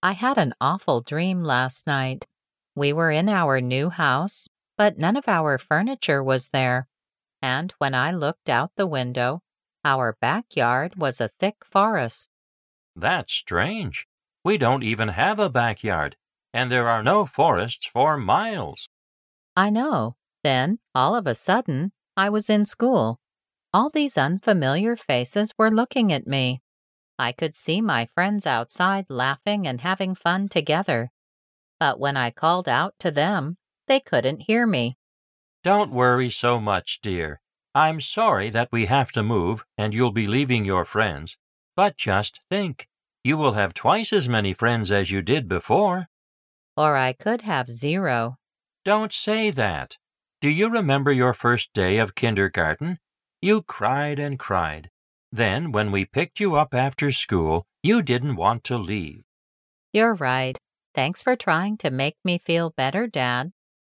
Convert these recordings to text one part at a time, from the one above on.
I had an awful dream last night. We were in our new house, but none of our furniture was there. And when I looked out the window, our backyard was a thick forest. That's strange. We don't even have a backyard, and there are no forests for miles. I know. Then, all of a sudden, I was in school. All these unfamiliar faces were looking at me. I could see my friends outside laughing and having fun together. But when I called out to them, they couldn't hear me. Don't worry so much, dear. I'm sorry that we have to move and you'll be leaving your friends. But just think, you will have twice as many friends as you did before. Or I could have zero. Don't say that. Do you remember your first day of kindergarten? You cried and cried. Then, when we picked you up after school, you didn't want to leave. You're right. Thanks for trying to make me feel better, Dad.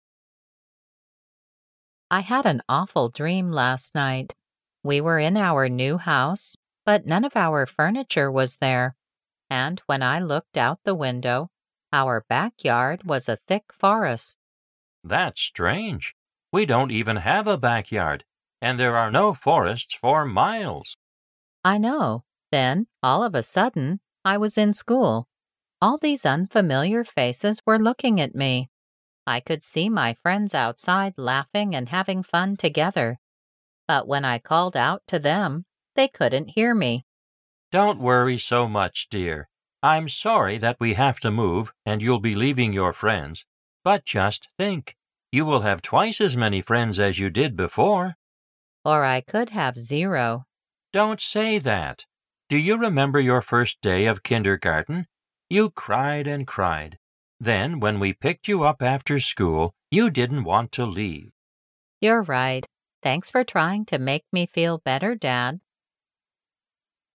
I had an awful dream last night. We were in our new house, but none of our furniture was there. And when I looked out the window, our backyard was a thick forest. That's strange. We don't even have a backyard, and there are no forests for miles. I know. Then, all of a sudden, I was in school. All these unfamiliar faces were looking at me. I could see my friends outside laughing and having fun together. But when I called out to them, they couldn't hear me. Don't worry so much, dear. I'm sorry that we have to move and you'll be leaving your friends. But just think, you will have twice as many friends as you did before. Or I could have zero. Don't say that. Do you remember your first day of kindergarten? You cried and cried. Then, when we picked you up after school, you didn't want to leave. You're right. Thanks for trying to make me feel better, Dad.